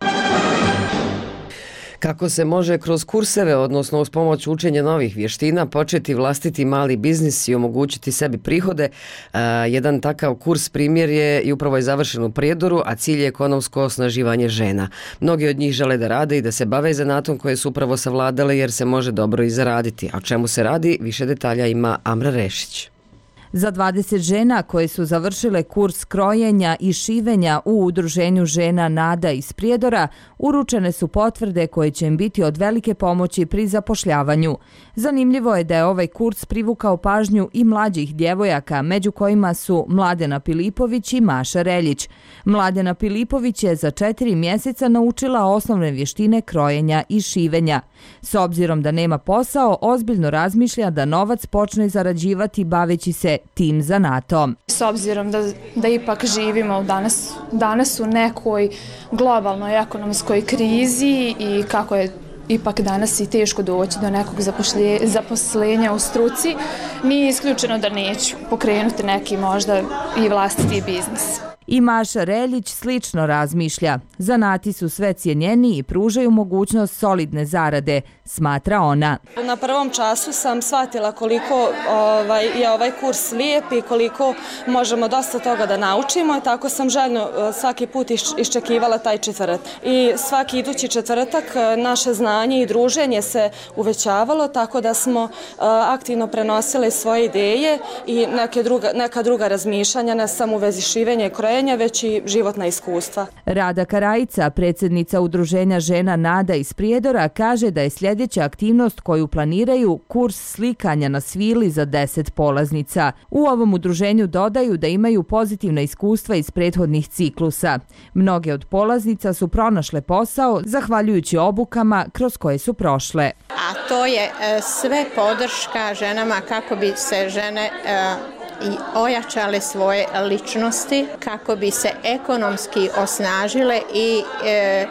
Kako se može kroz kurseve, odnosno uz pomoć učenja novih vještina, početi vlastiti mali biznis i omogućiti sebi prihode. Uh, jedan takav kurs primjer je i upravo je završen u Prijedoru, a cilj je ekonomsko osnaživanje žena. Mnogi od njih žele da rade i da se bave zanatom koje su upravo savladale jer se može dobro i zaraditi. A o čemu se radi, više detalja ima Amra Rešić. Za dvadeset žena koje su završile kurs krojenja i šivenja u udruženju žena Nada iz Prijedora uručene su potvrde koje će im biti od velike pomoći pri zapošljavanju. Zanimljivo je da je ovaj kurs privukao pažnju i mlađih djevojaka, među kojima su Mladena Pilipović i Maša Reljić. Mladena Pilipović je za četiri mjeseca naučila osnovne vještine krojenja i šivenja. S obzirom da nema posao, ozbiljno razmišlja da novac počne zarađivati baveći se tim za NATO. S obzirom da, da ipak živimo danas, danas u nekoj globalnoj ekonomskoj krizi i kako je ipak danas i teško doći do nekog zaposlenja u struci, nije isključeno da neću pokrenuti neki možda i vlastiti biznis. I Maša Reljić slično razmišlja. Zanati su sve cjenjeniji i pružaju mogućnost solidne zarade, smatra ona. Na prvom času sam shvatila koliko ovaj, je ovaj kurs lijep i koliko možemo dosta toga da naučimo i tako sam željno svaki put iščekivala taj četvrtak. I svaki idući četvrtak naše znanje i druženje se uvećavalo tako da smo aktivno prenosili svoje ideje i neke druga, neka druga razmišljanja, ne samo u vezi šivenja i krojenja, već i životna iskustva. Rada Karajica, predsjednica Udruženja žena Nada iz Prijedora, kaže da je sljedeća aktivnost koju planiraju kurs slikanja na svili za deset polaznica. U ovom udruženju dodaju da imaju pozitivna iskustva iz prethodnih ciklusa. Mnoge od polaznica su pronašle posao zahvaljujući obukama kroz koje su prošle. A to je sve podrška ženama kako bi se žene i ojačale svoje ličnosti, kako bi se ekonomski osnažile i e,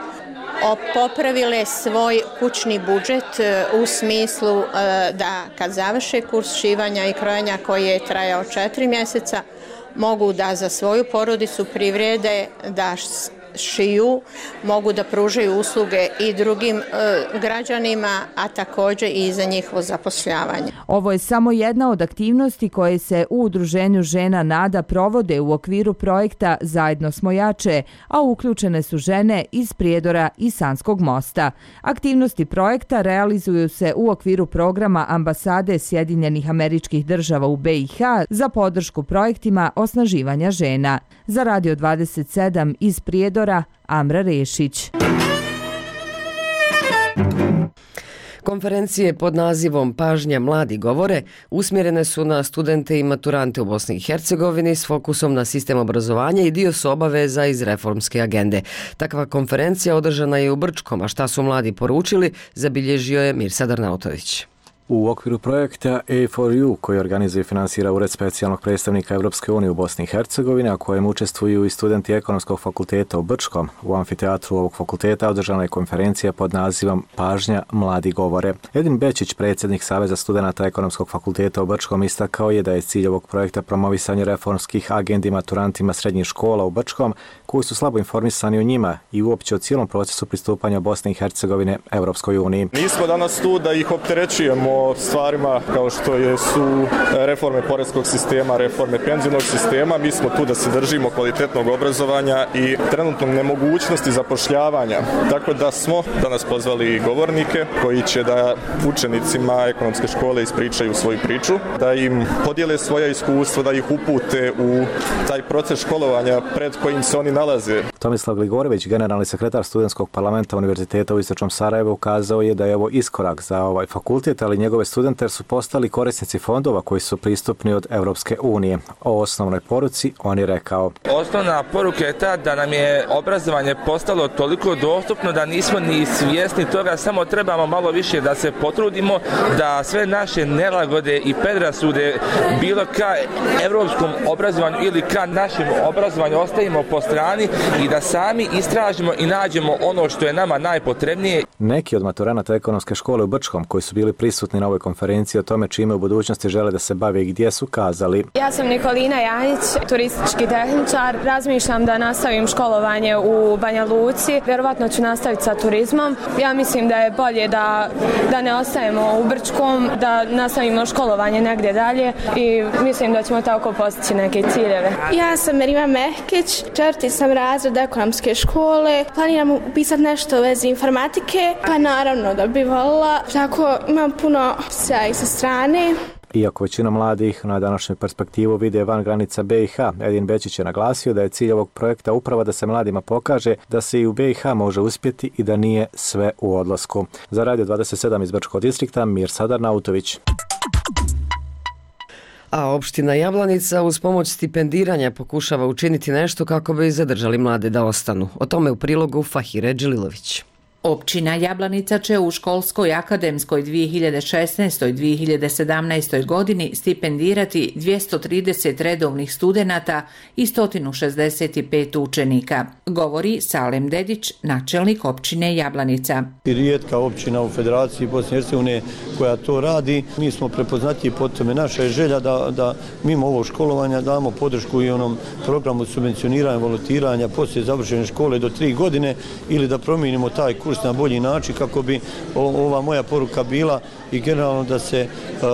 popravile svoj kućni budžet e, u smislu e, da kad završe kurs šivanja i krojenja koji je trajao četiri mjeseca, mogu da za svoju porodicu privrede, da šiju, mogu da pružaju usluge i drugim e, građanima, a također i za njihovo zapošljavanje. Ovo je samo jedna od aktivnosti koje se u Udruženju žena Nada provode u okviru projekta Zajedno smo jače, a uključene su žene iz Prijedora i Sanskog mosta. Aktivnosti projekta realizuju se u okviru programa Ambasade Sjedinjenih Američkih Država u B i H za podršku projektima osnaživanja žena. Za Radio dvadeset sedam iz Prijedora, Amra Rešić. Konferencije pod nazivom Pažnja mladi govore usmjerene su na studente i maturante u Bosni i Hercegovini s fokusom na sistem obrazovanja i dio su obaveza iz reformske agende. Takva konferencija održana je u Brčkom, a šta su mladi poručili, zabilježio je Mirsad Arnautović. U okviru projekta A for You, koji organizuje i finansira Ured specijalnog predstavnika Europske unije u Bosni i Hercegovini, a kojem učestvuju i studenti Ekonomskog fakulteta u Brčkom, u amfiteatru ovog fakulteta održana je konferencija pod nazivom Pažnja mladi govore. Edin Bečić, predsjednik Saveza studenata Ekonomskog fakulteta u Brčkom, istakao je da je cilj ovog projekta promovisanje reformskih agendi maturantima srednjih škola u Brčkom, koji su slabo informisani o njima i uopće o cijelom procesu pristupanja Bosne i Hercegovine Europskoj uniji. Nismo danas tu da ih opterećujemo stvarima kao što je, su reforme poreskog sistema, reforme penzionog sistema. Mi smo tu da se držimo kvalitetnog obrazovanja i trenutnog nemogućnosti zapošljavanja. Tako da smo danas pozvali govornike koji će da učenicima ekonomske škole ispričaju svoju priču, da im podijele svoja iskustva, da ih upute u taj proces školovanja pred kojim se oni nalaze. Tomislav Gligorević, generalni sekretar studentskog parlamenta Univerziteta u Istočnom Sarajevu, ukazao je da je ovo iskorak za ovaj fakultet, ali njegove studente su postali korisnici fondova koji su pristupni od Europske unije. O osnovnoj poruci on je rekao: Osnovna poruka je ta da nam je obrazovanje postalo toliko dostupno da nismo ni svjesni toga, samo trebamo malo više da se potrudimo, da sve naše nelagode i predrasude bilo ka europskom obrazovanju ili ka našem obrazovanju ostavimo po strani i da sami istražimo i nađemo ono što je nama najpotrebnije. Neki od maturanata ekonomske škole u Brčkom koji su bili prisutni na ovoj konferenciji o tome čime u budućnosti žele da se bave i gdje su kazali: Ja sam Nikolina Janjić, turistički tehničar. Razmišljam da nastavim školovanje u Banja Luci. Vjerovatno ću nastaviti sa turizmom. Ja mislim da je bolje da, da ne ostajemo u Brčkom, da nastavimo školovanje negdje dalje i mislim da ćemo tako postići neke ciljeve. Ja sam Merima Mehkić, četvrti sam razred ekonomske škole. Planiram upisati nešto u vezi informatike, pa naravno da bi volila. Tako imam puno sja i sa strane. Iako većina mladih na današnju perspektivu vide van granica B i H, Edin Bečić je naglasio da je cilj ovog projekta upravo da se mladima pokaže da se i u B i H može uspjeti i da nije sve u odlasku. Za Radio dvadeset sedam iz Brčkog distrikta, Mirsad Arnautović. A opština Jablanica uz pomoć stipendiranja pokušava učiniti nešto kako bi zadržali mlade da ostanu. O tome u prilogu Fahire Đelilović. Općina Jablanica će u školskoj akademskoj dvije hiljade šesnaestoj dvije hiljade sedamnaestoj godini stipendirati dvjesto trideset redovnih studenata i sto šezdeset pet učenika, govori Salem Dedić, načelnik općine Jablanica. Rijetka općina u Federaciji Bosne i Hercegovine koja to radi. Mi smo prepoznatljivi po tome. Naša je želja da, da mimo ovog školovanja damo podršku i onom programu subvencioniranja, volontiranja poslije završene škole do tri godine ili da promijenimo taj kurs na bolji način kako bi ova moja poruka bila i generalno da se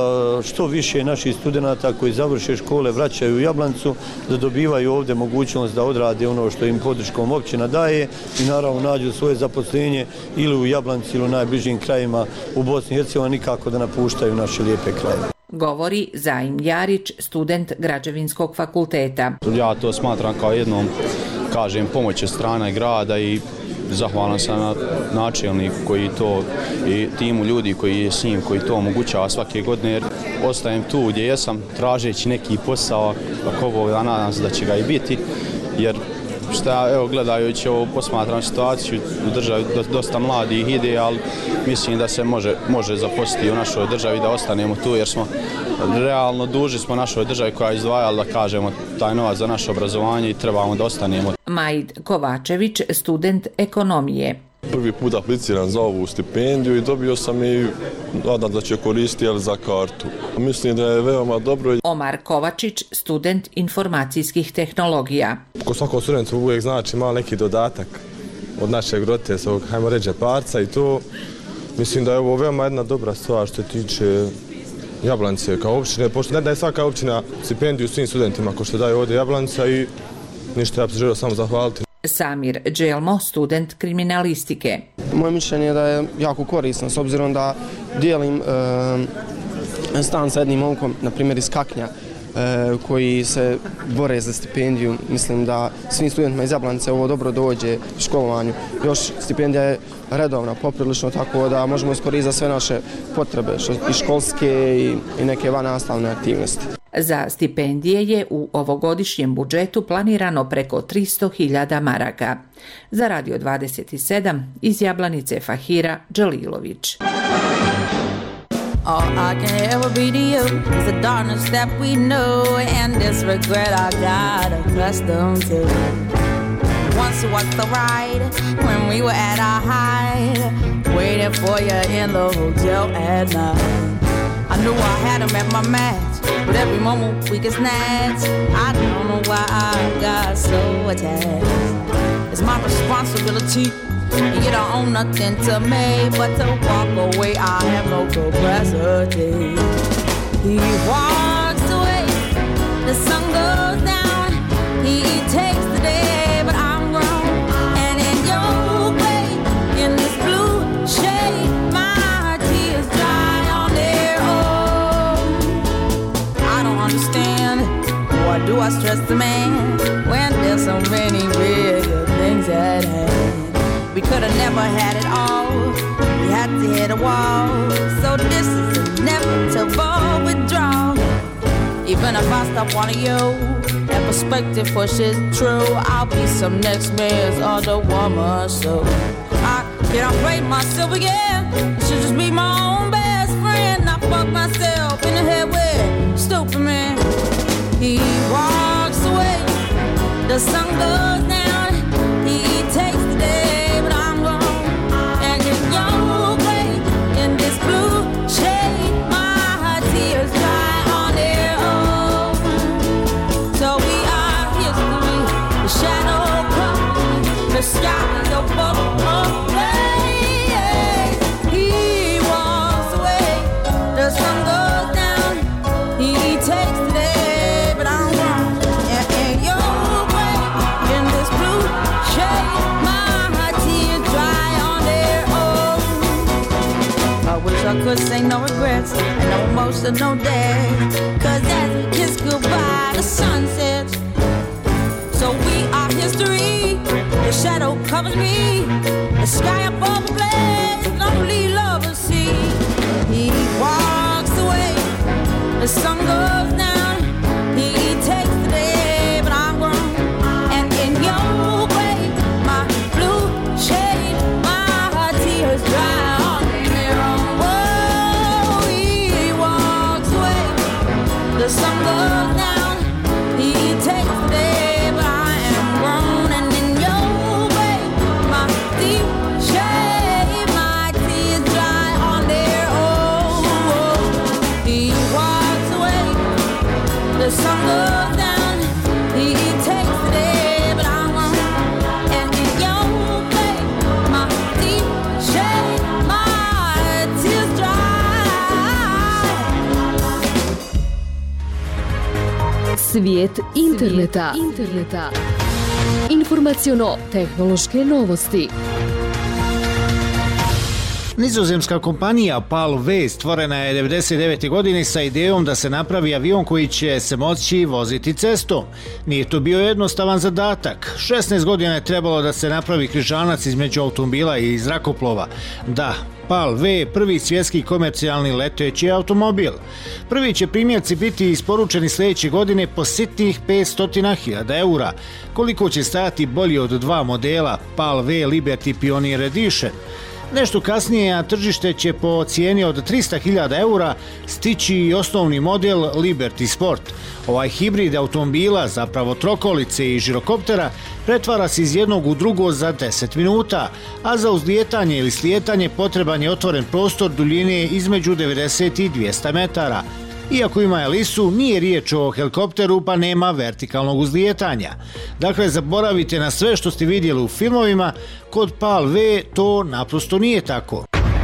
što više naših studenata koji završe škole vraćaju u Jablancu, da dobivaju ovdje mogućnost da odrade ono što im podrškom općina daje i naravno nađu svoje zaposlenje ili u Jablanci ili u najbližim krajima u Bosni i Hercegovini, nikako da napuštaju naše lijepe krajeve. Govori Zajim Jarić, student Građevinskog fakulteta. Ja to smatram kao jednom, kažem, pomoć od strane grada i zahvalan sam na načelniku koji to i timu ljudi koji je s njim, koji to omogućava svake godine, jer ostajem tu gdje jesam tražeći neki posao, ako ovo da nadam se da će ga i biti, jer šta, evo, gledajući ovo, posmatram situaciju u državi, dosta mladih ide, ali mislim da se može, može zaposliti u našoj državi, da ostanemo tu, jer smo realno dužni smo našoj državi koja je izdvajala, da kažemo, taj novac za naše obrazovanje i trebamo da ostanemo. Majid Kovačević, student ekonomije. Prvi put apliciram za ovu stipendiju i dobio sam i nadam da će koristiti za kartu. Mislim da je veoma dobro. Omar Kovačić, student informacijskih tehnologija. Ko svakom studentu uvijek znači malo neki dodatak od našeg rote, svog, hajmo reći, parca i to. Mislim da je ovo veoma jedna dobra stvar što se tiče Jablanice kao općine, pošto ne daje svaka općina stipendiju svim studentima ko što daje ovdje Jablanica i ništa, ja bih se želio samo zahvaliti. Samir Dželmo, student kriminalistike. Moje mišljenje je da je jako korisno, s obzirom da dijelim e, stan sa jednim momkom, na primjer iz Kaknja, e, koji se bore za stipendiju. Mislim da svim studentima iz Jablanice ovo dobro dođe u školovanju. Još stipendija je redovna, poprilično, tako da možemo iskoristiti za sve naše potrebe, što, i školske i, i neke vannastavne aktivnosti. Za stipendije je u ovogodišnjem budžetu planirano preko tristo hiljada maraka. Za Radio dvadeset sedam iz Jablanice Fahira Đalilović. All I can ever be to you is the darkness that we know and this regret I got accustomed to. Once it was the ride when we were at our height, waiting for you in the hotel at night. I knew I had him at my match, but every moment we get snatched. I don't know why I got so attached. It's my responsibility, and you don't own nothing to me but to walk away. I have no capacity. He walks away, the sun goes down. He takes the day, but I'm grown. And in your way, in this blue shade, my tears dry on their own. I don't understand, why do I stress the man when there's so many bigger things at hand? We could have never had it all, we had to hit a wall. So this is inevitable withdrawal. Even if I stop wanting you, that perspective pushes true. I'll be some next man's other woman, so I can't afraid myself again. I should just be my own best friend. I fuck myself in the head with stupid man. He walks away, the sun goes down. He takes the day, but I'm gone. And in your way, in this blue shade, my tears dry on their own. So we are history, the shadow comes, the sky is above us. He walks away, the sun goes down. He takes the day, but I'm gone. And in your way, in this blue shade, my tears dry on their own. I wish I could say no regrets and no emotional days. Cause as we kiss goodbye, the sun sets. So we are history, the shadow covers me. The sky above the blaze, lonely lovers see. He walks away, the sun goes down. He takes the day, but I'm grown. And in your way, my blue shade, my Svijet interneta. Interneta. Informaciono-tehnološke novosti. Nizozemska kompanija P A L V stvorena je devedeset devete godine sa idejom da se napravi avion koji će se moći voziti cestom. Nije to bio jednostavan zadatak. šesnaest godina je trebalo da se napravi križanac između automobila i zrakoplova. Da, P A L V je prvi svjetski komercijalni leteći automobil. Prvi će primjerci biti isporučeni sljedeće godine po sitnih petsto hiljada eura. Koliko će stajati bolji od dva modela P A L V Liberty Pioneer Edition. Nešto kasnije na tržište će po cijeni od trista hiljada eura stići i osnovni model Liberty Sport. Ovaj hibrid automobila, zapravo trokolice i žirokoptera, pretvara se iz jednog u drugo za deset minuta, a za uzlijetanje ili slijetanje potreban je otvoren prostor duljine između devedeset i dvjesto metara. Iako ima elisu, nije riječ o helikopteru pa nema vertikalnog uzlijetanja. Dakle, zaboravite na sve što ste vidjeli u filmovima, kod P A L V to naprosto nije tako.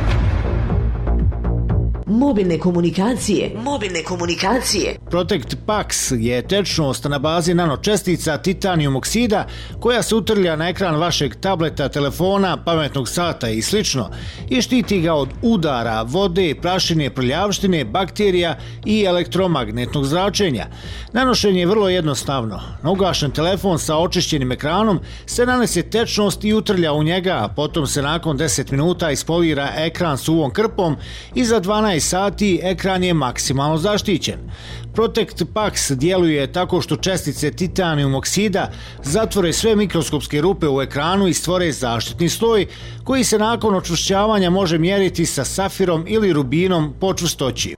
Mobilne komunikacije. Mobilne komunikacije. Protect Pax je tečnost na bazi nanočestica titanijum oksida koja se utrlja na ekran vašeg tableta, telefona, pametnog sata i sl. i štiti ga od udara, vode, prašine, prljavštine, bakterija i elektromagnetnog zračenja. Nanošenje je vrlo jednostavno. Na ugašen telefon sa očišćenim ekranom se nanese tečnost i utrlja u njega, a potom se nakon deset minuta ispolira ekran suvom krpom i za dvanaest sati ekran je maksimalno zaštićen. Protect Pax djeluje tako što čestice titanijum oksida zatvore sve mikroskopske rupe u ekranu i stvore zaštitni sloj koji se nakon očvršćavanja može mjeriti sa safirom ili rubinom po čvrstoći.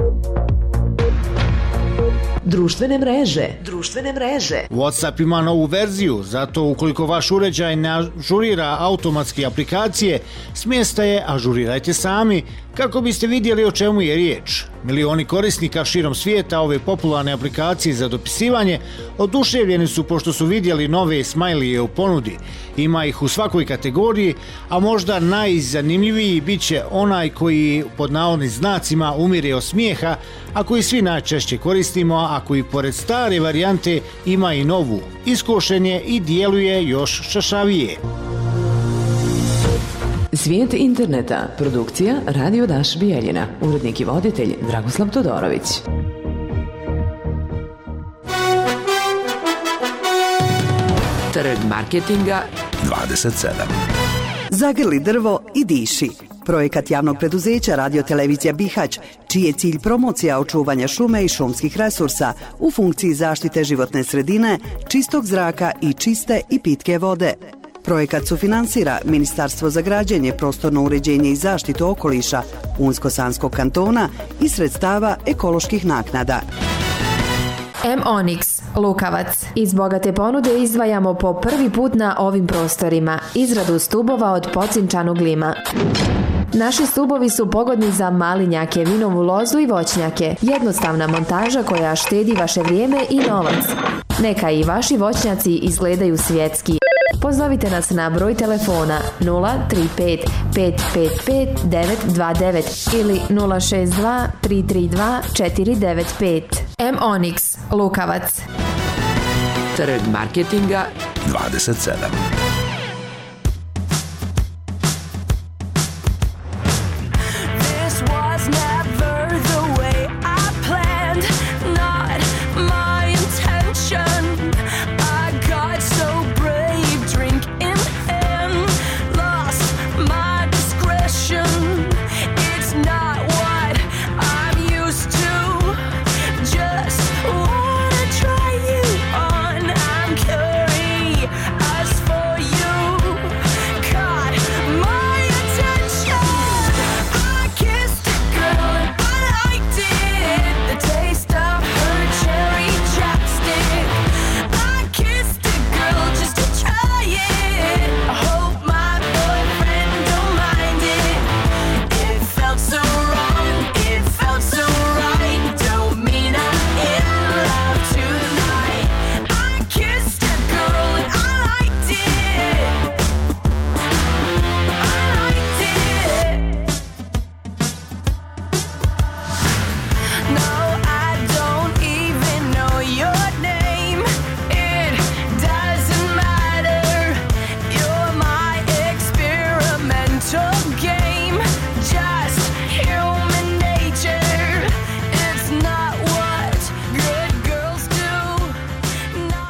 Društvene mreže. Društvene mreže. WhatsApp ima novu verziju, zato ukoliko vaš uređaj ne ažurira automatske aplikacije, smjesta je ažurirajte sami kako biste vidjeli o čemu je riječ. Milioni korisnika širom svijeta ove popularne aplikacije za dopisivanje oduševljeni su pošto su vidjeli nove smajlije u ponudi. Ima ih u svakoj kategoriji, a možda najzanimljiviji bit će onaj koji pod navodnim znacima umire od smijeha, a koji svi najčešće koristimo, a koji pored stare varijante ima i novu. Iskošen je i djeluje još šašavije. Svijet interneta. Produkcija Radio Daš Bijeljina. Urednik i voditelj Dragoslav Todorović. Trg marketinga dvadeset sedam. Zagrli drvo i diši. Projekat javnog preduzeća Radio-televizija Bihać, čiji je cilj promocija očuvanja šume i šumskih resursa u funkciji zaštite životne sredine, čistog zraka i čiste i pitke vode. Projekat sufinansira Ministarstvo za građenje, prostorno uređenje i zaštitu okoliša Unsko-Sanskog kantona i sredstava ekoloških naknada. M Onyx, Lukavac. Iz bogate ponude izdvajamo po prvi put na ovim prostorima izradu stubova od pocinčanog lima. Naši stubovi su pogodni za malinjake, vinovu lozu i voćnjake. Jednostavna montaža koja štedi vaše vrijeme i novac. Neka i vaši voćnjaci izgledaju svjetski. Pozovite nas na broj telefona nula tri pet pet pet pet devet dva devet ili nula šest dva tri tri dva četiri devet pet. M Onyx, Lukavac. Trg marketinga dvadeset sedam. As for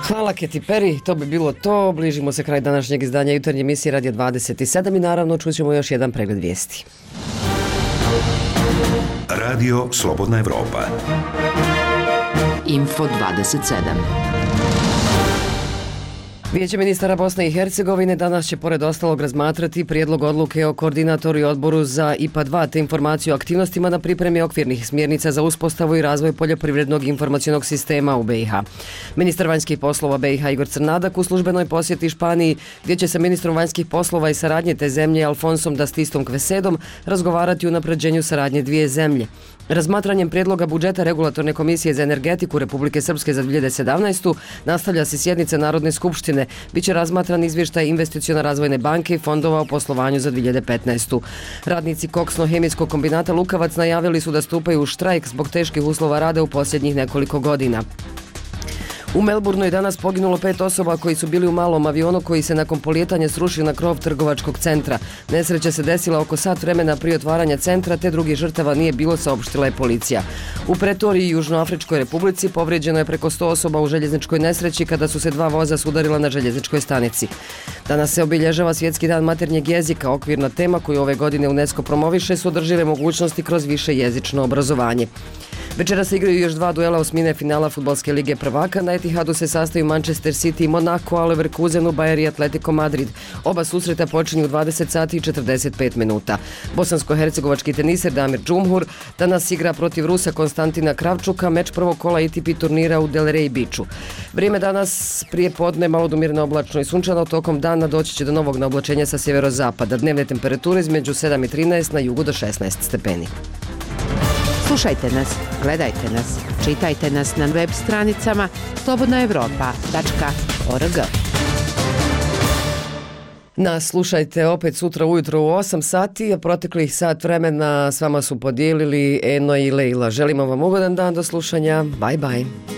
Hvala Keti Peri, to bi bilo to. Bližimo se kraj današnjeg izdanja jutarnje emisije Radio dvadeset sedam i naravno čućemo još jedan pregled vijesti. Radio Slobodna Evropa. Info dvadeset sedam. Vijeće ministara Bosne i Hercegovine danas će pored ostalog razmatrati prijedlog odluke o koordinatoru i odboru za I P A dva te informaciju o aktivnostima na pripremi okvirnih smjernica za uspostavu i razvoj poljoprivrednog informacionog sistema u B i H. Ministar vanjskih poslova B i H Igor Crnadak u službenoj posjeti Španiji, gdje će se ministrom vanjskih poslova i saradnje te zemlje Alfonsom Dastistom Kvesedom razgovarati o unapređenju saradnje dvije zemlje. Razmatranjem prijedloga budžeta Regulatorne komisije za energetiku Republike Srpske za dvije hiljade sedamnaestu. nastavlja se sjednica Narodne skupštine. Biće razmatran izvještaj Investicione razvojne banke i fondova o poslovanju za dvije hiljade petnaestu. Radnici koksno-hemijskog kombinata Lukavac najavili su da stupaju u štrajk zbog teških uslova rada u posljednjih nekoliko godina. U Melbourneu je danas poginulo pet osoba koji su bili u malom avionu koji se nakon polijetanja srušio na krov trgovačkog centra. Nesreća se desila oko sat vremena prije otvaranja centra, te drugih žrtava nije bilo, saopštila je policija. U Pretoriji i Južnoafričkoj republici povrijeđeno je preko sto osoba u željezničkoj nesreći kada su se dva voza sudarila na željezničkoj stanici. Danas se obilježava Svjetski dan maternjeg jezika. Okvirna tema koju ove godine UNESCO promoviše su održive mogućnosti kroz više jezično obrazovanje. Večera se igraju još dva duela osmine finala Fudbalske lige prvaka. Na Etihadu se sastaju Manchester City i Monaco, a Leverkusenu, Bayern i Atletico Madrid. Oba susreta počinju u dvadeset sati i četrdeset pet minuta. Bosansko-hercegovački teniser Damir Džumhur danas igra protiv Rusa Konstantina Kravčuka, meč prvog kola A T P turnira u Delray Beachu. Vrijeme danas prije podne malo domirno oblačno i sunčano, tokom dana doći će do novog naoblačenja sa sjeverozapada. Dnevne temperature između sedam i trinaest, na jugu do šesnaest stepeni. Slušajte nas, gledajte nas, čitajte nas na web stranicama slobodna evropa tačka org. Nas slušajte opet sutra ujutro u osam sati, a proteklih sat vremena s vama su podijelili Eno i Leila. Želimo vam ugodan dan, do slušanja, bye bye.